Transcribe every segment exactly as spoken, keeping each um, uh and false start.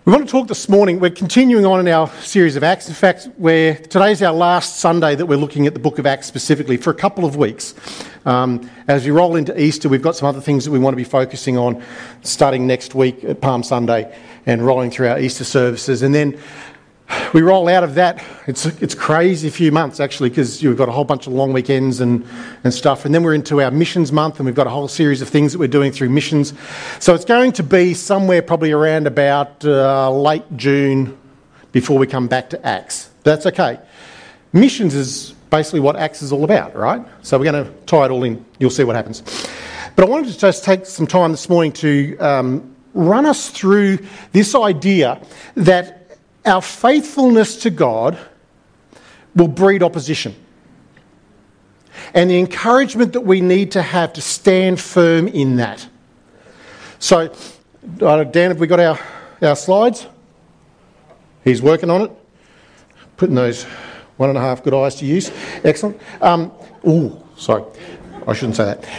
We want to talk this morning, we're continuing on in our series of Acts. In fact, we're, today's our last Sunday that we're looking at the book of Acts specifically for a couple of weeks. Um, as we roll into Easter, we've got some other things that we want to be focusing on starting next week at Palm Sunday and rolling through our Easter services. And then we roll out of that. It's it's crazy few months actually, because you've got a whole bunch of long weekends and, and stuff. And then we're into our missions month, and we've got a whole series of things that we're doing through missions. So it's going to be somewhere probably around about uh, late June before we come back to Acts. That's okay. Missions is basically what Acts is all about, right? So we're going to tie it all in. You'll see what happens. But I wanted to just take some time this morning to um, run us through this idea that our faithfulness to God will breed opposition. And the encouragement that we need to have to stand firm in that. So, uh, Dan, have we got our, our slides? He's working on it. Putting those one and a half good eyes to use. Excellent. Um, ooh, sorry. I shouldn't say that.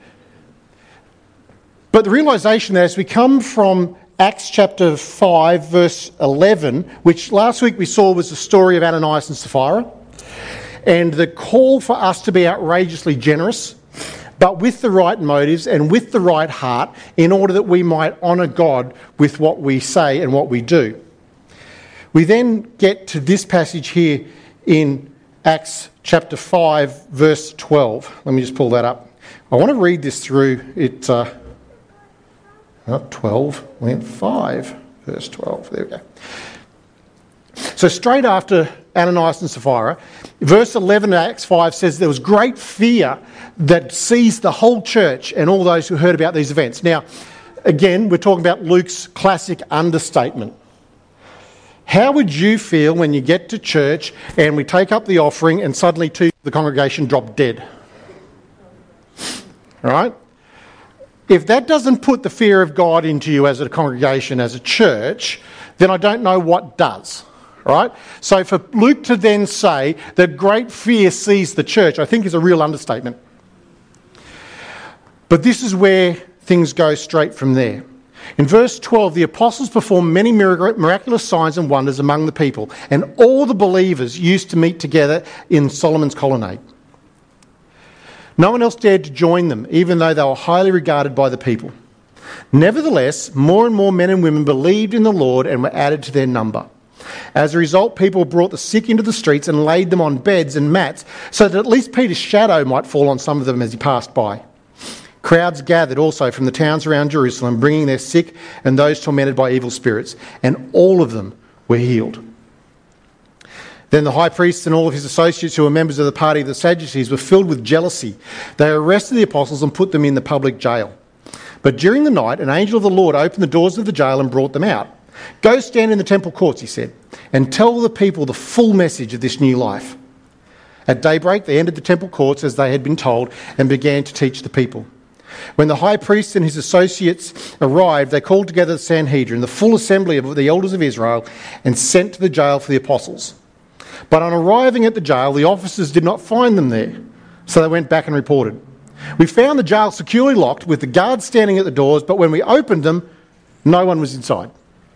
But the realisation that as we come from Acts chapter five, verse eleven, which last week we saw was the story of Ananias and Sapphira, and the call for us to be outrageously generous, but with the right motives and with the right heart, in order that we might honour God with what we say and what we do. We then get to this passage here in Acts chapter five, verse twelve. Let me just pull that up. I want to read this through. It. Uh, Not twelve, we went five, verse twelve. There we go. So straight after Ananias and Sapphira, verse eleven of Acts five says there was great fear that seized the whole church and all those who heard about these events. Now, again, we're talking about Luke's classic understatement. How would you feel when you get to church and we take up the offering and suddenly two of the congregation drop dead? All right? If that doesn't put the fear of God into you as a congregation, as a church, then I don't know what does, right? So for Luke to then say that great fear seized the church, I think is a real understatement. But this is where things go straight from there. In verse twelve, the apostles performed many miraculous signs and wonders among the people, and all the believers used to meet together in Solomon's colonnade. No one else dared to join them, even though they were highly regarded by the people. Nevertheless, more and more men and women believed in the Lord and were added to their number. As a result, people brought the sick into the streets and laid them on beds and mats, so that at least Peter's shadow might fall on some of them as he passed by. Crowds gathered also from the towns around Jerusalem, bringing their sick and those tormented by evil spirits, and all of them were healed. Then the high priest and all of his associates who were members of the party of the Sadducees were filled with jealousy. They arrested the apostles and put them in the public jail. But during the night, an angel of the Lord opened the doors of the jail and brought them out. "Go stand in the temple courts," he said, "and tell the people the full message of this new life." At daybreak, they entered the temple courts as they had been told and began to teach the people. When the high priest and his associates arrived, they called together the Sanhedrin, the full assembly of the elders of Israel, and sent to the jail for the apostles. But on arriving at the jail, the officers did not find them there, so they went back and reported. "We found the jail securely locked with the guards standing at the doors, but when we opened them, no one was inside."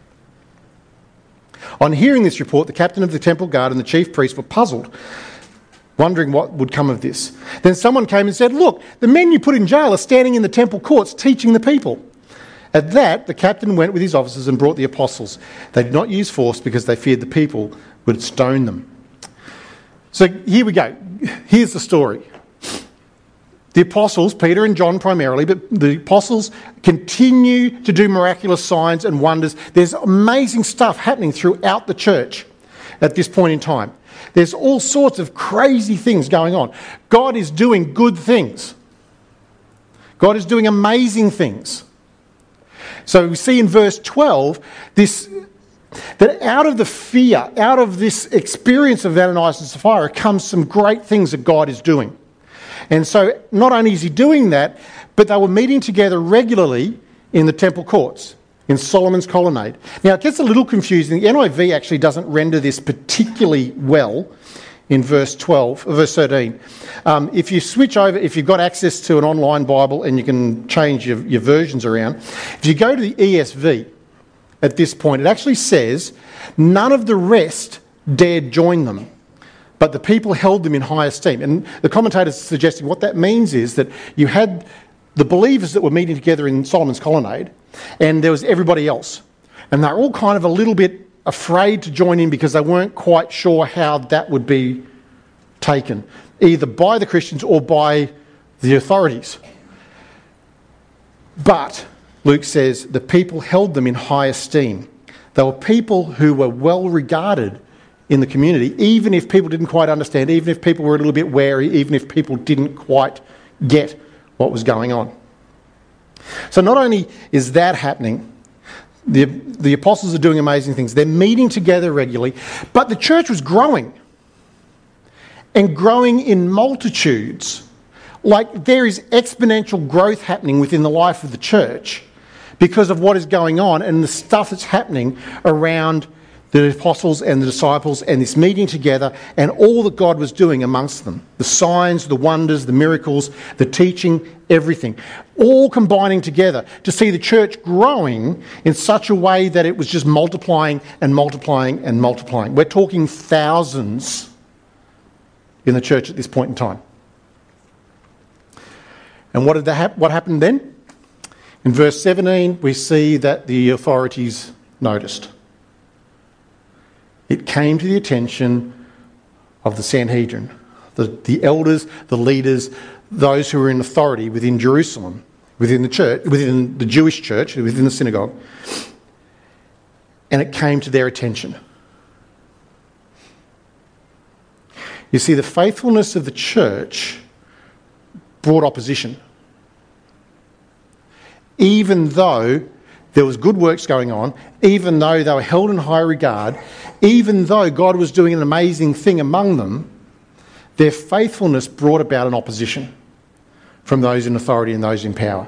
On hearing this report, the captain of the temple guard and the chief priest were puzzled, wondering what would come of this. Then someone came and said, "Look, the men you put in jail are standing in the temple courts teaching the people." At that, the captain went with his officers and brought the apostles. They did not use force because they feared the people would stone them. So here we go. Here's the story. The apostles, Peter and John primarily, but the apostles continue to do miraculous signs and wonders. There's amazing stuff happening throughout the church at this point in time. There's all sorts of crazy things going on. God is doing good things. God is doing amazing things. So we see in verse twelve this, that out of the fear, out of this experience of Ananias and Sapphira comes some great things that God is doing. And so not only is he doing that, but they were meeting together regularly in the temple courts, in Solomon's colonnade. Now it gets a little confusing. The N I V actually doesn't render this particularly well in verse twelve, verse thirteen. Um, if you switch over, if you've got access to an online Bible and you can change your, your versions around, if you go to the E S V, at this point. It actually says, none of the rest dared join them, but the people held them in high esteem. And the commentators are suggesting what that means is that you had the believers that were meeting together in Solomon's Colonnade, and there was everybody else. And they're all kind of a little bit afraid to join in because they weren't quite sure how that would be taken, either by the Christians or by the authorities. But, Luke says, the people held them in high esteem. They were people who were well regarded in the community, even if people didn't quite understand, even if people were a little bit wary, even if people didn't quite get what was going on. So not only is that happening, the, the apostles are doing amazing things. They're meeting together regularly, but the church was growing and growing in multitudes. Like, there is exponential growth happening within the life of the church because of what is going on and the stuff that's happening around the apostles and the disciples and this meeting together and all that God was doing amongst them. The signs, the wonders, the miracles, the teaching, everything. All combining together to see the church growing in such a way that it was just multiplying and multiplying and multiplying. We're talking thousands in the church at this point in time. And what did that hap- what happened then? In verse seventeen, we see that the authorities noticed. It came to the attention of the Sanhedrin, the, the elders, the leaders, those who were in authority within Jerusalem, within the church, within the Jewish church, within the synagogue. And it came to their attention. You see, the faithfulness of the church brought opposition. Even though there was good works going on, even though they were held in high regard, even though God was doing an amazing thing among them, their faithfulness brought about an opposition from those in authority and those in power.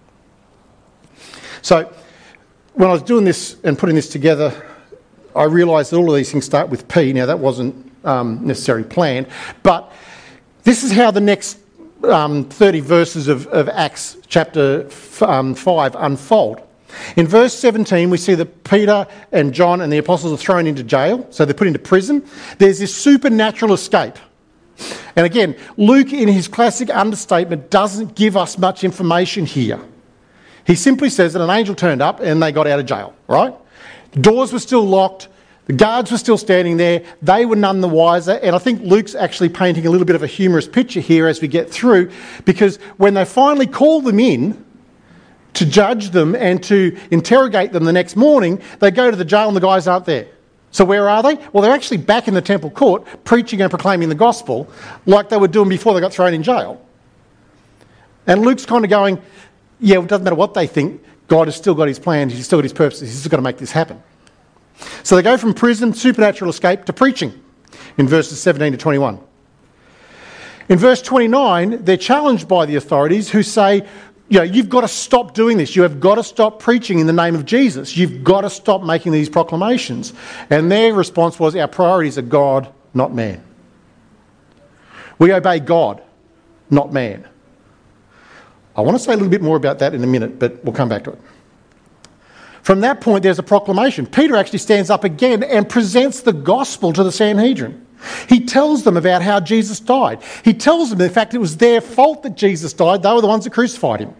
So when I was doing this and putting this together, I realised that all of these things start with P. Now, that wasn't um, necessarily planned, but this is how the next um, thirty verses of, of Acts chapter f- um, five unfold. In verse seventeen, we see that Peter and John and the apostles are thrown into jail, so they're put into prison. There's this supernatural escape. And again, Luke, in his classic understatement, doesn't give us much information here. He simply says that an angel turned up and they got out of jail, right? The doors were still locked. The guards were still standing there. They were none the wiser. And I think Luke's actually painting a little bit of a humorous picture here as we get through, because when they finally call them in to judge them and to interrogate them the next morning, they go to the jail and the guys aren't there. So where are they? Well, they're actually back in the temple court preaching and proclaiming the gospel like they were doing before they got thrown in jail. And Luke's kind of going, yeah, it doesn't matter what they think, God has still got his plans, he's still got his purposes, he's still got to make this happen. So they go from prison, supernatural escape, to preaching in verses seventeen to twenty-one. In verse twenty-nine, they're challenged by the authorities who say, you know, you've got to stop doing this. You have got to stop preaching in the name of Jesus. You've got to stop making these proclamations. And their response was, our priorities are God, not man. We obey God, not man. I want to say a little bit more about that in a minute, but we'll come back to it. From that point, there's a proclamation. Peter actually stands up again and presents the gospel to the Sanhedrin. He tells them about how Jesus died. He tells them, in fact, it was their fault that Jesus died. They were the ones that crucified him.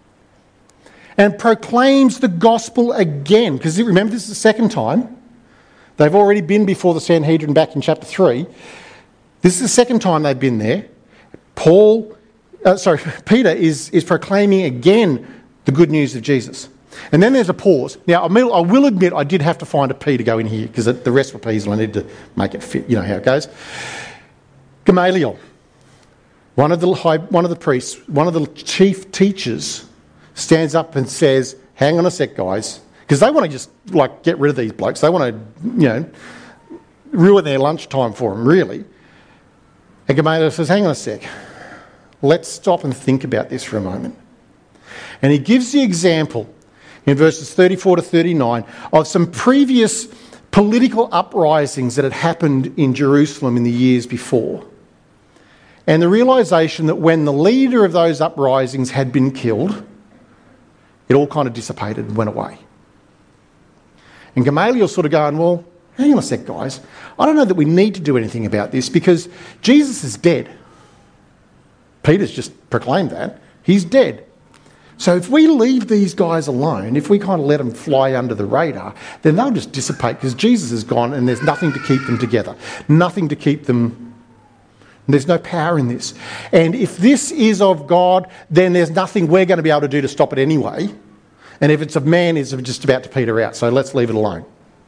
And proclaims the gospel again. Because remember, this is the second time. They've already been before the Sanhedrin back in chapter three. This is the second time they've been there. Paul, uh, sorry, Peter is, is proclaiming again the good news of Jesus. And then there's a pause. Now, I will admit I did have to find a P to go in here because the rest were P's and I need to make it fit. You know how it goes. Gamaliel, one of the high, one of the priests, one of the chief teachers, stands up and says, hang on a sec, guys, because they want to just like get rid of these blokes. They want to, you know, ruin their lunchtime for them, really. And Gamaliel says, hang on a sec. Let's stop and think about this for a moment. And he gives the example in verses thirty-four to thirty-nine, of some previous political uprisings that had happened in Jerusalem in the years before. And the realisation that when the leader of those uprisings had been killed, it all kind of dissipated and went away. And Gamaliel's sort of going, well, hang on a sec, guys. I don't know that we need to do anything about this because Jesus is dead. Peter's just proclaimed that. He's dead. So if we leave these guys alone, if we kind of let them fly under the radar, then they'll just dissipate because Jesus is gone and there's nothing to keep them together. Nothing to keep them... There's no power in this. And if this is of God, then there's nothing we're going to be able to do to stop it anyway. And if it's of man, it's just about to peter out. So let's leave it alone.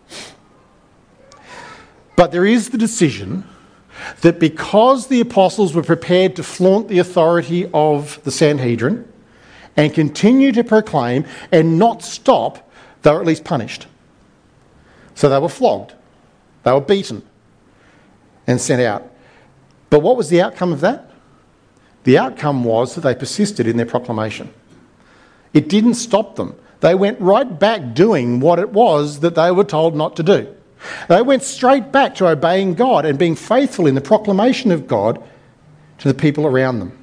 But there is the decision that because the apostles were prepared to flaunt the authority of the Sanhedrin and continue to proclaim and not stop, they were at least punished. So they were flogged, they were beaten and sent out. But what was the outcome of that? The outcome was that they persisted in their proclamation. It didn't stop them. They went right back doing what it was that they were told not to do. They went straight back to obeying God and being faithful in the proclamation of God to the people around them.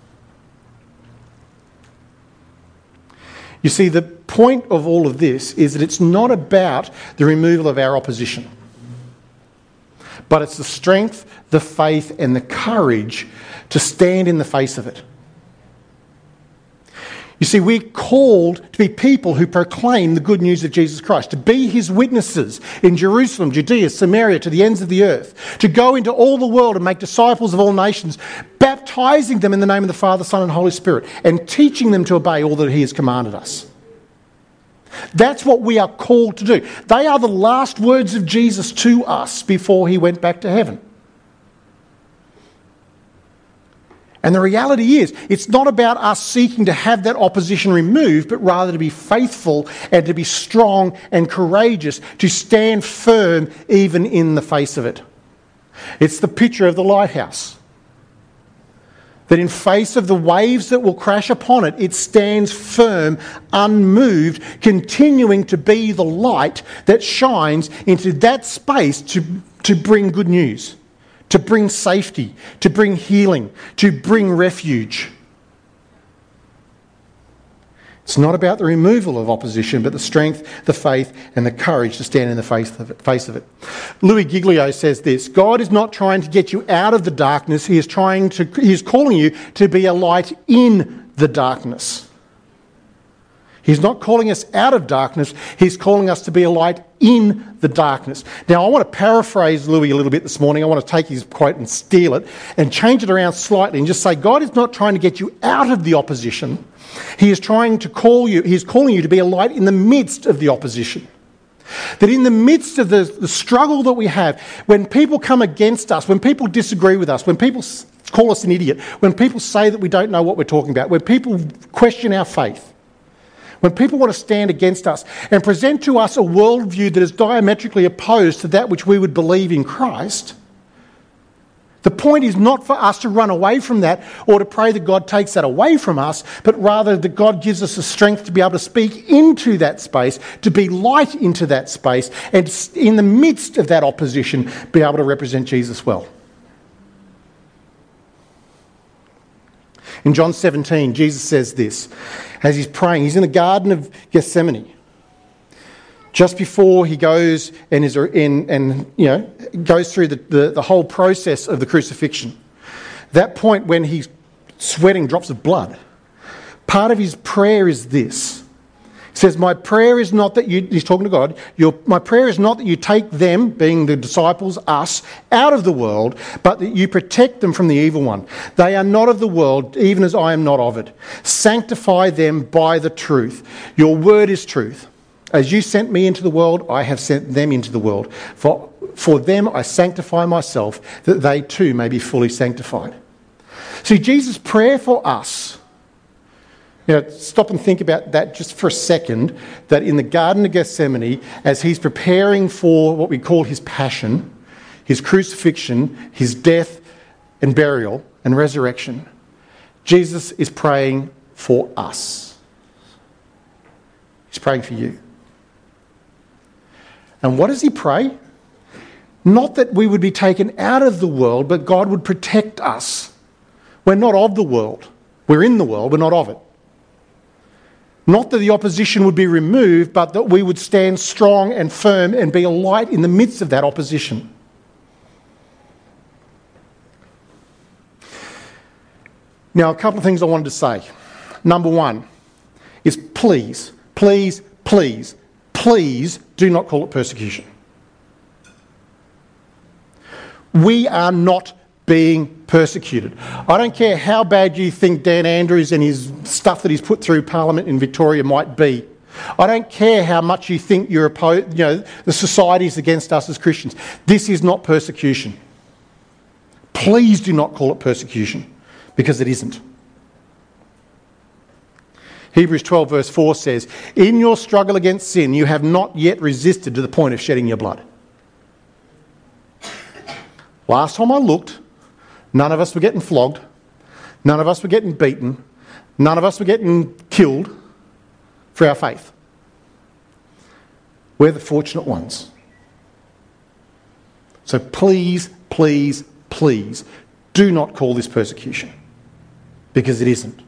You see, the point of all of this is that it's not about the removal of our opposition, but it's the strength, the faith and the courage to stand in the face of it. You see, we're called to be people who proclaim the good news of Jesus Christ, to be his witnesses in Jerusalem, Judea, Samaria, to the ends of the earth, to go into all the world and make disciples of all nations, baptising them in the name of the Father, Son and Holy Spirit, and teaching them to obey all that he has commanded us. That's what we are called to do. They are the last words of Jesus to us before he went back to heaven. And the reality is, it's not about us seeking to have that opposition removed, but rather to be faithful and to be strong and courageous, to stand firm even in the face of it. It's the picture of the lighthouse. That in face of the waves that will crash upon it, it stands firm, unmoved, continuing to be the light that shines into that space to, to bring good news, to bring safety, to bring healing, to bring refuge. It's not about the removal of opposition, but the strength, the faith, and the courage to stand in the face of it. Face of it. Louis Giglio says this: God is not trying to get you out of the darkness. He is trying to. He is calling you to be a light in the darkness. He's not calling us out of darkness. He's calling us to be a light in the darkness. Now, I want to paraphrase Louis a little bit this morning. I want to take his quote and steal it and change it around slightly and just say, God is not trying to get you out of the opposition. He is trying to call you, he is calling you to be a light in the midst of the opposition. That in the midst of the, the struggle that we have, when people come against us, when people disagree with us, when people call us an idiot, when people say that we don't know what we're talking about, when people question our faith, when people want to stand against us and present to us a worldview that is diametrically opposed to that which we would believe in Christ, the point is not for us to run away from that or to pray that God takes that away from us, but rather that God gives us the strength to be able to speak into that space, to be light into that space, and in the midst of that opposition, be able to represent Jesus well. In John seventeen, Jesus says this, as he's praying. He's in the Garden of Gethsemane. Just before he goes and is in, and you know, goes through the, the, the whole process of the crucifixion. That point when he's sweating drops of blood. Part of his prayer is this. He says, my prayer is not that you, he's talking to God, your, my prayer is not that you take them, being the disciples, us, out of the world, but that you protect them from the evil one. They are not of the world, even as I am not of it. Sanctify them by the truth. Your word is truth. As you sent me into the world, I have sent them into the world. For, for them I sanctify myself, that they too may be fully sanctified. See, Jesus' prayer for us, you know, stop and think about that just for a second, that in the Garden of Gethsemane, as he's preparing for what we call his passion, his crucifixion, his death and burial and resurrection, Jesus is praying for us. He's praying for you. And what does he pray? Not that we would be taken out of the world, but God would protect us. We're not of the world. We're in the world, we're not of it. Not that the opposition would be removed, but that we would stand strong and firm and be a light in the midst of that opposition. Now, a couple of things I wanted to say. Number one is please, please, please, please do not call it persecution. We are not being persecuted. I don't care how bad you think Dan Andrews and his stuff that he's put through Parliament in Victoria might be. I don't care how much you think you're opposed, you know, the society's against us as Christians. This is not persecution. Please do not call it persecution, because it isn't. Hebrews twelve verse four says, "In your struggle against sin, you have not yet resisted to the point of shedding your blood." Last time I looked, none of us were getting flogged. None of us were getting beaten. None of us were getting killed for our faith. We're the fortunate ones. So please, please, please do not call this persecution, because it isn't.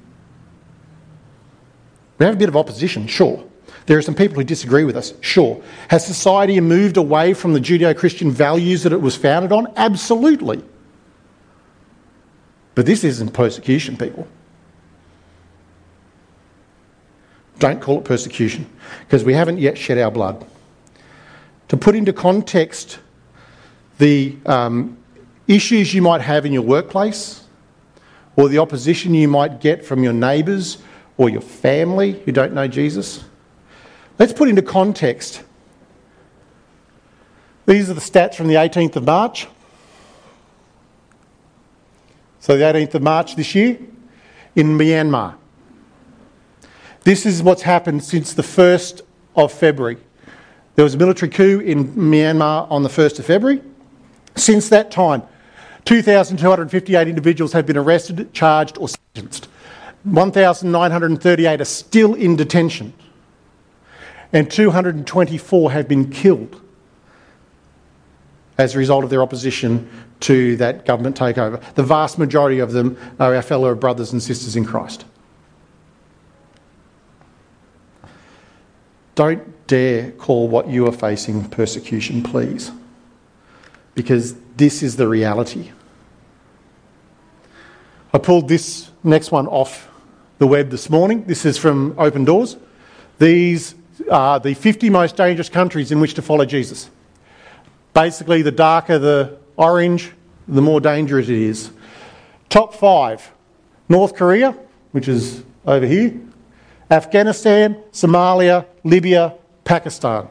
We have a bit of opposition, sure. There are some people who disagree with us, sure. Has society moved away from the Judeo-Christian values that it was founded on? Absolutely. But this isn't persecution, people. Don't call it persecution, because we haven't yet shed our blood. To put into context the um, issues you might have in your workplace, or the opposition you might get from your neighbours or your family who don't know Jesus, let's put into context. These are the stats from the eighteenth of March. So the eighteenth of March this year in Myanmar. This is what's happened since the first of February. There was a military coup in Myanmar on the first of February. Since that time, two thousand two hundred fifty-eight individuals have been arrested, charged or sentenced. one thousand nine hundred thirty-eight are still in detention. And two hundred twenty-four have been killed as a result of their opposition to that government takeover. The vast majority of them are our fellow brothers and sisters in Christ. Don't dare call what you are facing persecution, please, because this is the reality. I pulled this next one off the web this morning. This is from Open Doors. These are the fifty most dangerous countries in which to follow Jesus. Basically, the darker the orange, the more dangerous it is. Top five: North Korea, which is over here, Afghanistan, Somalia, Libya, Pakistan.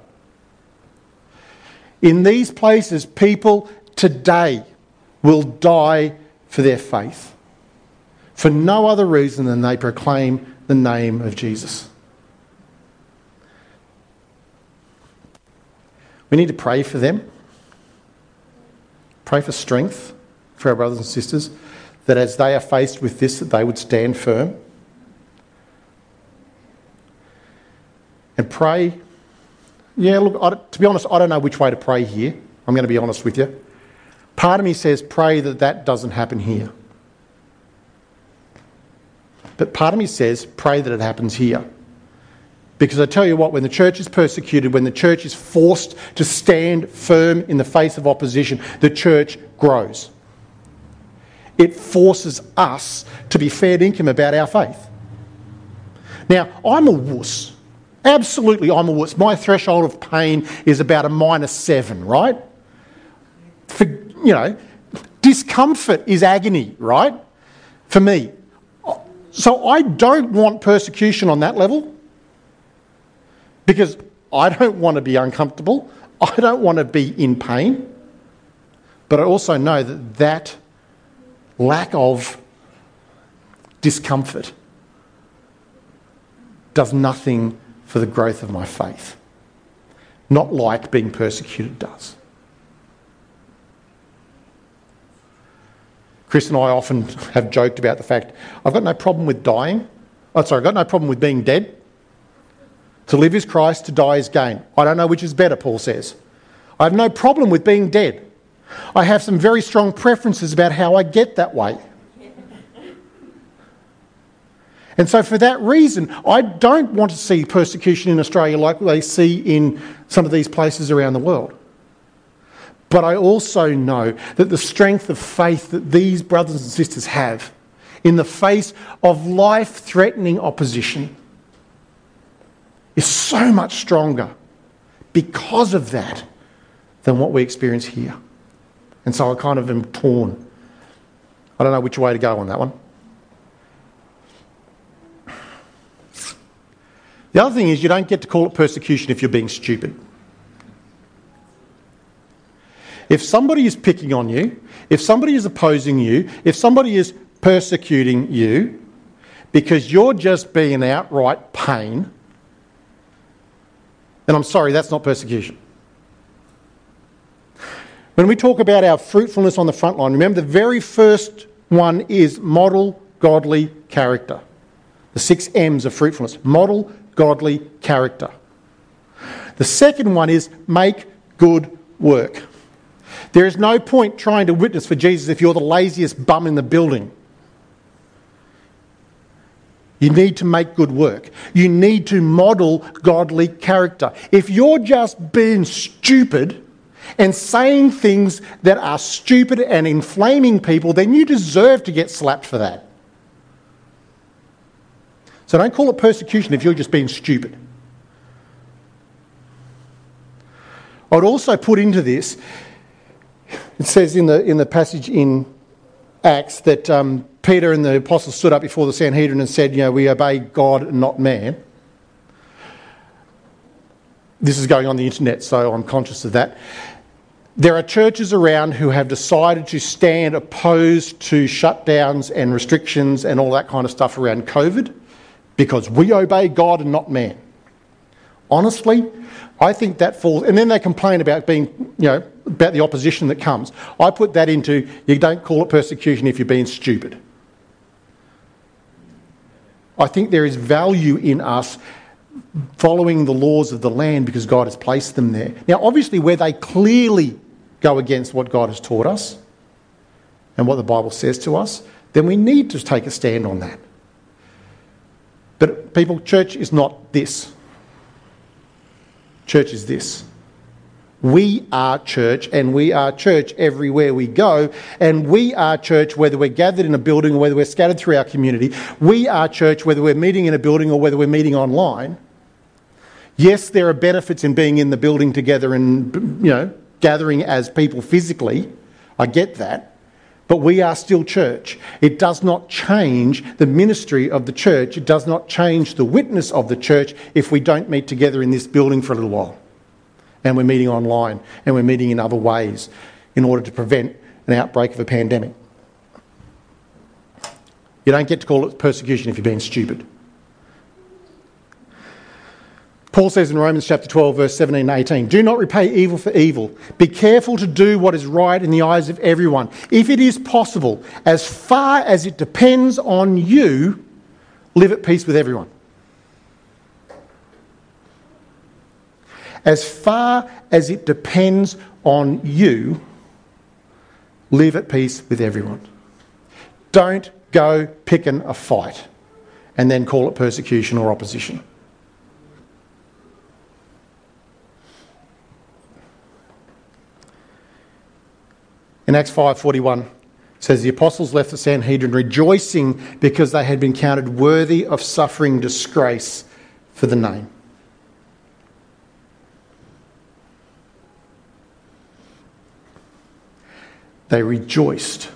In these places, people today will die for their faith, for no other reason than they proclaim the name of Jesus. We need to pray for them. Pray for strength for our brothers and sisters, that as they are faced with this, that they would stand firm. And pray. Yeah, look, I, to be honest, I don't know which way to pray here. I'm going to be honest with you. Part of me says pray that that doesn't happen here. But part of me says pray that it happens here. Because I tell you what, when the church is persecuted, when the church is forced to stand firm in the face of opposition, the church grows. It forces us to be fair dinkum about our faith. Now, I'm a wuss. Absolutely, I'm a wuss. My threshold of pain is about a minus seven, right? For, you know, discomfort is agony, right? For me. So I don't want persecution on that level, because I don't want to be uncomfortable. I don't want to be in pain. But I also know that that lack of discomfort does nothing for the growth of my faith. Not like being persecuted does. Chris and I often have joked about the fact, I've got no problem with dying. Oh, sorry, I've got no problem with being dead. To live is Christ, to die is gain. I don't know which is better, Paul says. I have no problem with being dead. I have some very strong preferences about how I get that way. And so for that reason, I don't want to see persecution in Australia like they see in some of these places around the world. But I also know that the strength of faith that these brothers and sisters have in the face of life-threatening opposition is so much stronger because of that than what we experience here. And so I kind of am torn. I don't know which way to go on that one. The other thing is you don't get to call it persecution if you're being stupid. If somebody is picking on you, if somebody is opposing you, if somebody is persecuting you because you're just being an outright pain, then I'm sorry, that's not persecution. When we talk about our fruitfulness on the front line, remember the very first one is model godly character. The six M's of fruitfulness. Model godly character. The second one is make good work. There is no point trying to witness for Jesus if you're the laziest bum in the building. You need to make good work. You need to model godly character. If you're just being stupid and saying things that are stupid and inflaming people, then you deserve to get slapped for that. So don't call it persecution if you're just being stupid. I would also put into this, it says in the in the passage in Acts that um, Peter and the apostles stood up before the Sanhedrin and said, you know, we obey God and not man. This is going on the internet, so I'm conscious of that. There are churches around who have decided to stand opposed to shutdowns and restrictions and all that kind of stuff around COVID because we obey God and not man. Honestly, I think that falls... And then they complain about being, you know, about the opposition that comes. I put that into, you don't call it persecution if you're being stupid. I think there is value in us following the laws of the land because God has placed them there. Now, obviously, where they clearly go against what God has taught us and what the Bible says to us, then we need to take a stand on that. But people, church is not this. Church is this. We are church, and we are church everywhere we go, and we are church whether we're gathered in a building or whether we're scattered through our community. We are church whether we're meeting in a building or whether we're meeting online. Yes, there are benefits in being in the building together and, you know, gathering as people physically. I get that. But we are still church. It does not change the ministry of the church. It does not change the witness of the church if we don't meet together in this building for a little while. And we're meeting online and we're meeting in other ways in order to prevent an outbreak of a pandemic. You don't get to call it persecution if you're being stupid. Paul says in Romans chapter twelve, verse seventeen and eighteen, do not repay evil for evil. Be careful to do what is right in the eyes of everyone. If it is possible, as far as it depends on you, live at peace with everyone. As far as it depends on you, live at peace with everyone. Don't go picking a fight and then call it persecution or opposition. In Acts five forty-one, it says, the apostles left the Sanhedrin rejoicing because they had been counted worthy of suffering disgrace for the name. They rejoiced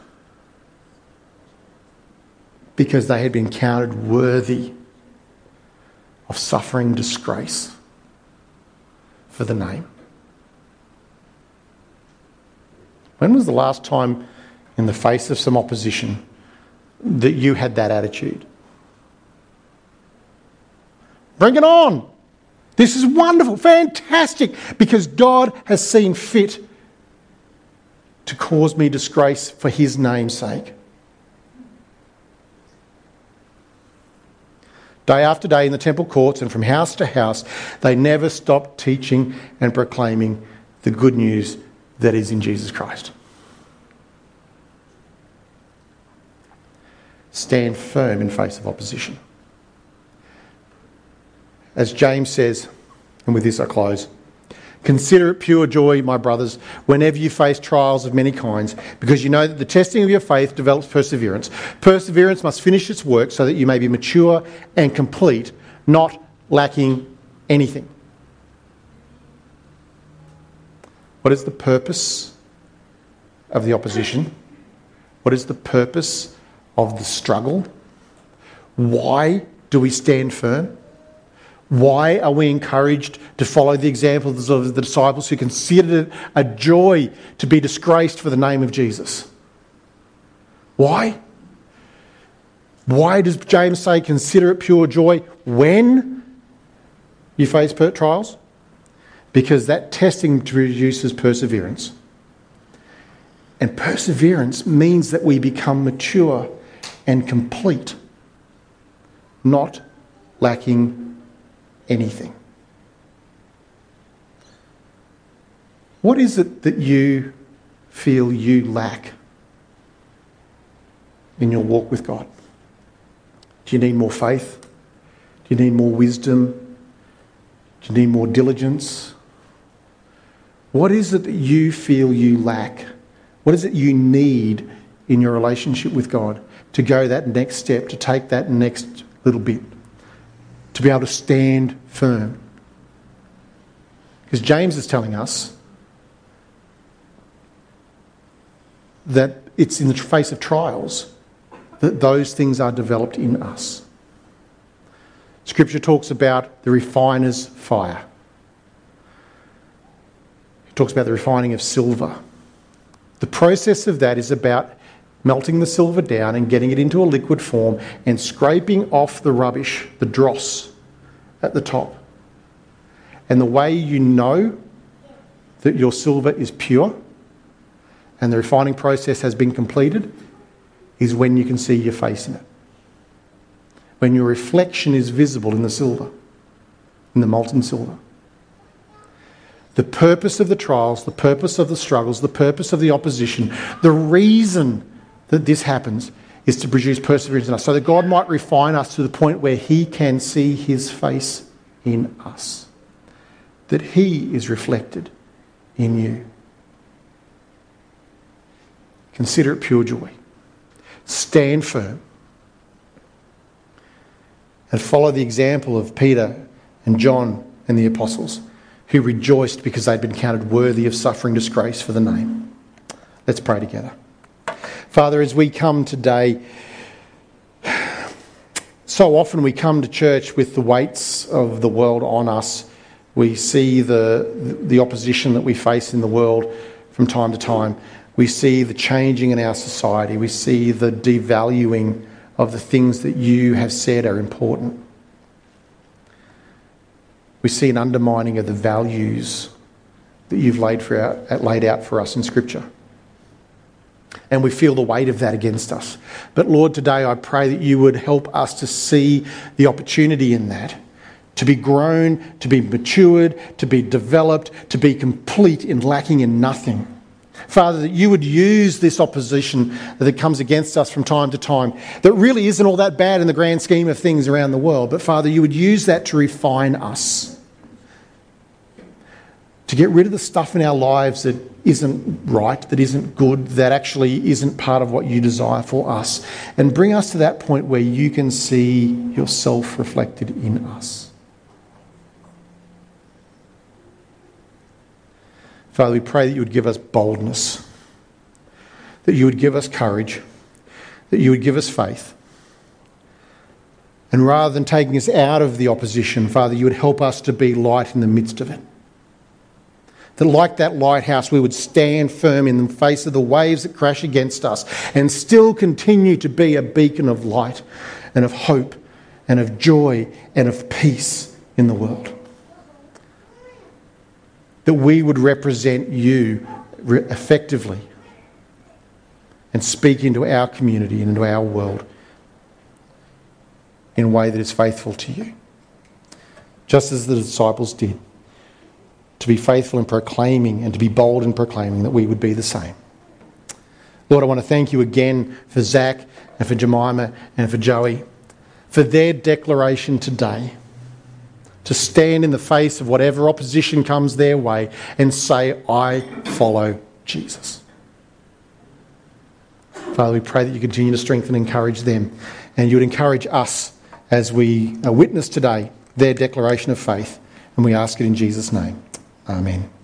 because they had been counted worthy of suffering disgrace for the name. When was the last time in the face of some opposition that you had that attitude? Bring it on! This is wonderful, fantastic, because God has seen fit to cause me disgrace for his name's sake. Day after day in the temple courts and from house to house, they never stopped teaching and proclaiming the good news that is in Jesus Christ. Stand firm in face of opposition. As James says, and with this I close, consider it pure joy, my brothers, whenever you face trials of many kinds, because you know that the testing of your faith develops perseverance. Perseverance must finish its work so that you may be mature and complete, not lacking anything. What is the purpose of the opposition? What is the purpose of the struggle? Why do we stand firm? Why are we encouraged to follow the examples of the disciples who considered it a joy to be disgraced for the name of Jesus? Why? Why does James say, consider it pure joy when you face trials? Because that testing produces perseverance. And perseverance means that we become mature and complete, not lacking anything. What is it that you feel you lack in your walk with God? Do you need more faith? Do you need more wisdom? Do you need more diligence? What is it that you feel you lack? What is it you need in your relationship with God to go that next step, to take that next little bit, to be able to stand firm? Because James is telling us that it's in the face of trials that those things are developed in us. Scripture talks about the refiner's fire. It talks about the refining of silver. The process of that is about melting the silver down and getting it into a liquid form and scraping off the rubbish, the dross at the top. And the way you know that your silver is pure and the refining process has been completed is when you can see your face in it. When your reflection is visible in the silver, in the molten silver. The purpose of the trials, the purpose of the struggles, the purpose of the opposition, the reason that this happens is to produce perseverance in us, so that God might refine us to the point where he can see his face in us, that he is reflected in you. Consider it pure joy. Stand firm and follow the example of Peter and John and the apostles, who rejoiced because they'd been counted worthy of suffering disgrace for the name. Let's pray together. Father, as we come today, so often we come to church with the weights of the world on us. We see the, the opposition that we face in the world from time to time. We see the changing in our society. We see the devaluing of the things that you have said are important. We see an undermining of the values that you've laid, for our, laid out for us in Scripture. And we feel the weight of that against us. But Lord, today I pray that you would help us to see the opportunity in that, to be grown, to be matured, to be developed, to be complete in lacking in nothing. Father, that you would use this opposition that comes against us from time to time, that really isn't all that bad in the grand scheme of things around the world, but Father, you would use that to refine us, to get rid of the stuff in our lives that isn't right, that isn't good, that actually isn't part of what you desire for us, and bring us to that point where you can see yourself reflected in us. Father, we pray that you would give us boldness, that you would give us courage, that you would give us faith. And rather than taking us out of the opposition, Father, you would help us to be light in the midst of it. That like that lighthouse, we would stand firm in the face of the waves that crash against us and still continue to be a beacon of light and of hope and of joy and of peace in the world. That we would represent you effectively and speak into our community and into our world in a way that is faithful to you. Just as the disciples did. To be faithful in proclaiming and to be bold in proclaiming, that we would be the same. Lord, I want to thank you again for Zach and for Jemima and for Joey, for their declaration today to stand in the face of whatever opposition comes their way and say, I follow Jesus. Father, we pray that you continue to strengthen and encourage them, and you would encourage us as we witness today their declaration of faith, and we ask it in Jesus' name. Amen.